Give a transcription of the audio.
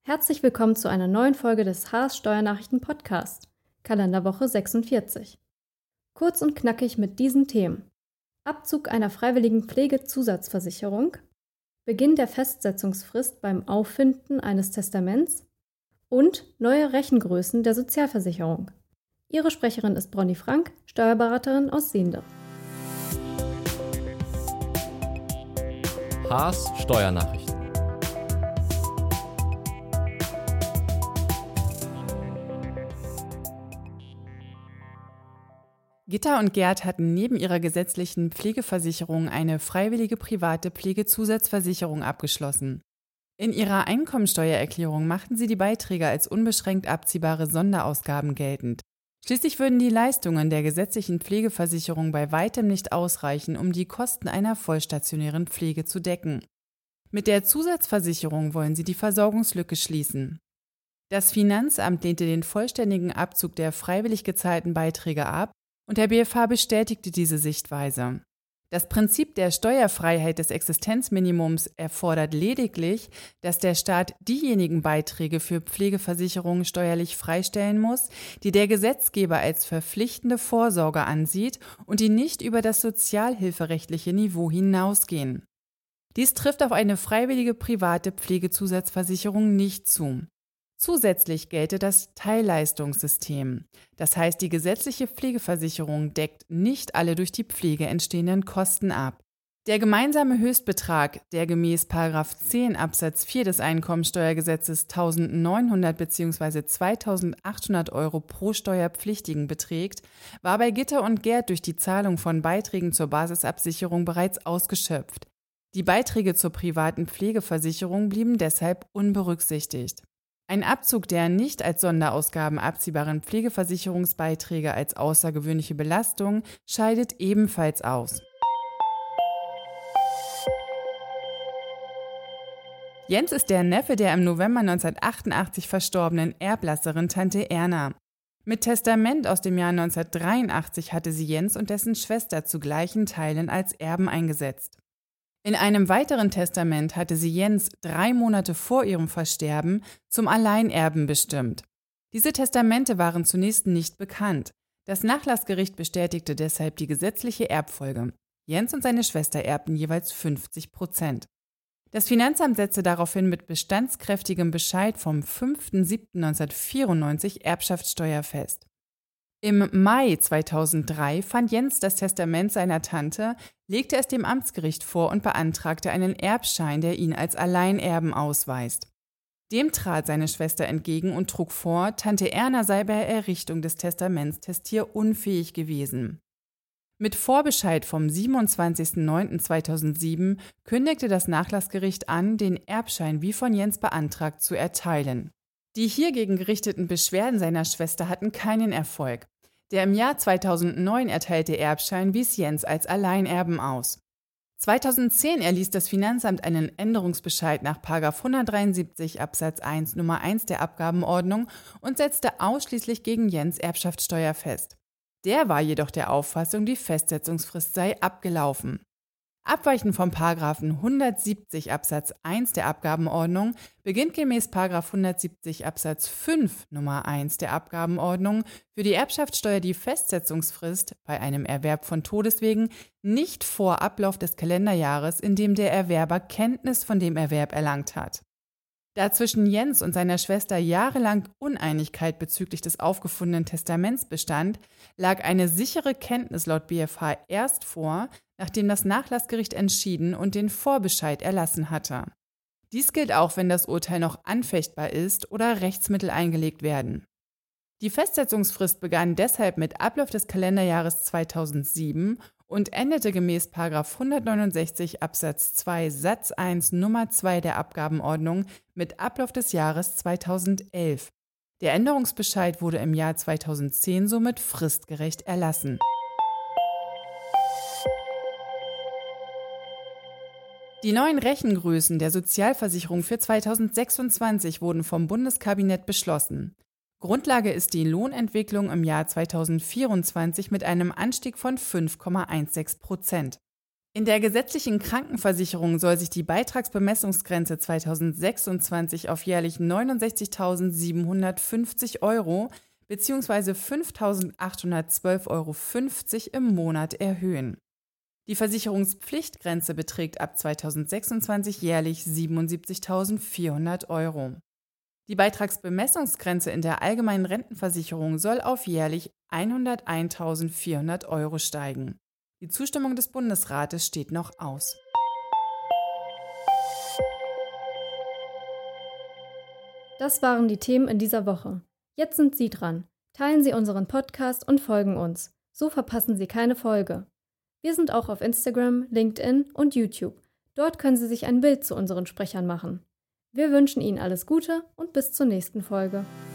Herzlich willkommen zu einer neuen Folge des Haas Steuernachrichten Podcast, Kalenderwoche 46. Kurz und knackig mit diesen Themen: Abzug einer freiwilligen Pflegezusatzversicherung, Beginn der Festsetzungsfrist beim Auffinden eines Testaments und neue Rechengrößen der Sozialversicherung. Ihre Sprecherin ist Bronny Frank, Steuerberaterin aus Sehnde. Haas Steuernachrichten. Gitta und Gerd hatten neben ihrer gesetzlichen Pflegeversicherung eine freiwillige private Pflegezusatzversicherung abgeschlossen. In ihrer Einkommensteuererklärung machten sie die Beiträge als unbeschränkt abziehbare Sonderausgaben geltend. Schließlich würden die Leistungen der gesetzlichen Pflegeversicherung bei weitem nicht ausreichen, um die Kosten einer vollstationären Pflege zu decken. Mit der Zusatzversicherung wollen sie die Versorgungslücke schließen. Das Finanzamt lehnte den vollständigen Abzug der freiwillig gezahlten Beiträge ab, und der BfH bestätigte diese Sichtweise. Das Prinzip der Steuerfreiheit des Existenzminimums erfordert lediglich, dass der Staat diejenigen Beiträge für Pflegeversicherungen steuerlich freistellen muss, die der Gesetzgeber als verpflichtende Vorsorge ansieht und die nicht über das sozialhilferechtliche Niveau hinausgehen. Dies trifft auf eine freiwillige private Pflegezusatzversicherung nicht zu. Zusätzlich gelte das Teilleistungssystem. Das heißt, die gesetzliche Pflegeversicherung deckt nicht alle durch die Pflege entstehenden Kosten ab. Der gemeinsame Höchstbetrag, der gemäß § 10 Absatz 4 des Einkommensteuergesetzes 1.900 bzw. 2.800 € pro Steuerpflichtigen beträgt, war bei Gitta und Gerd durch die Zahlung von Beiträgen zur Basisabsicherung bereits ausgeschöpft. Die Beiträge zur privaten Pflegeversicherung blieben deshalb unberücksichtigt. Ein Abzug der nicht als Sonderausgaben abziehbaren Pflegeversicherungsbeiträge als außergewöhnliche Belastung scheidet ebenfalls aus. Jens ist der Neffe der im November 1988 verstorbenen Erblasserin Tante Erna. Mit Testament aus dem Jahr 1983 hatte sie Jens und dessen Schwester zu gleichen Teilen als Erben eingesetzt. In einem weiteren Testament hatte sie Jens 3 Monate vor ihrem Versterben zum Alleinerben bestimmt. Diese Testamente waren zunächst nicht bekannt. Das Nachlassgericht bestätigte deshalb die gesetzliche Erbfolge. Jens und seine Schwester erbten jeweils 50%. Das Finanzamt setzte daraufhin mit bestandskräftigem Bescheid vom 5.7.1994 Erbschaftssteuer fest. Im Mai 2003 fand Jens das Testament seiner Tante, legte es dem Amtsgericht vor und beantragte einen Erbschein, der ihn als Alleinerben ausweist. Dem trat seine Schwester entgegen und trug vor, Tante Erna sei bei Errichtung des Testaments testierunfähig gewesen. Mit Vorbescheid vom 27.09.2007 kündigte das Nachlassgericht an, den Erbschein wie von Jens beantragt zu erteilen. Die hiergegen gerichteten Beschwerden seiner Schwester hatten keinen Erfolg. Der im Jahr 2009 erteilte Erbschein wies Jens als Alleinerben aus. 2010 erließ das Finanzamt einen Änderungsbescheid nach § 173 Absatz 1 Nummer 1 der Abgabenordnung und setzte ausschließlich gegen Jens Erbschaftssteuer fest. Der war jedoch der Auffassung, die Festsetzungsfrist sei abgelaufen. Abweichend vom § 170 Absatz 1 der Abgabenordnung beginnt gemäß § 170 Absatz 5 Nummer 1 der Abgabenordnung für die Erbschaftssteuer die Festsetzungsfrist bei einem Erwerb von Todeswegen nicht vor Ablauf des Kalenderjahres, in dem der Erwerber Kenntnis von dem Erwerb erlangt hat. Da zwischen Jens und seiner Schwester jahrelang Uneinigkeit bezüglich des aufgefundenen Testaments bestand, lag eine sichere Kenntnis laut BfH erst vor, nachdem das Nachlassgericht entschieden und den Vorbescheid erlassen hatte. Dies gilt auch, wenn das Urteil noch anfechtbar ist oder Rechtsmittel eingelegt werden. Die Festsetzungsfrist begann deshalb mit Ablauf des Kalenderjahres 2007 und endete gemäß § 169 Absatz 2 Satz 1 Nummer 2 der Abgabenordnung mit Ablauf des Jahres 2011. Der Änderungsbescheid wurde im Jahr 2010 somit fristgerecht erlassen. Die neuen Rechengrößen der Sozialversicherung für 2026 wurden vom Bundeskabinett beschlossen. Grundlage ist die Lohnentwicklung im Jahr 2024 mit einem Anstieg von 5,16%. In der gesetzlichen Krankenversicherung soll sich die Beitragsbemessungsgrenze 2026 auf jährlich 69.750 € bzw. 5.812,50 € im Monat erhöhen. Die Versicherungspflichtgrenze beträgt ab 2026 jährlich 77.400 €. Die Beitragsbemessungsgrenze in der allgemeinen Rentenversicherung soll auf jährlich 101.400 € steigen. Die Zustimmung des Bundesrates steht noch aus. Das waren die Themen in dieser Woche. Jetzt sind Sie dran. Teilen Sie unseren Podcast und folgen uns. So verpassen Sie keine Folge. Wir sind auch auf Instagram, LinkedIn und YouTube. Dort können Sie sich ein Bild zu unseren Sprechern machen. Wir wünschen Ihnen alles Gute und bis zur nächsten Folge.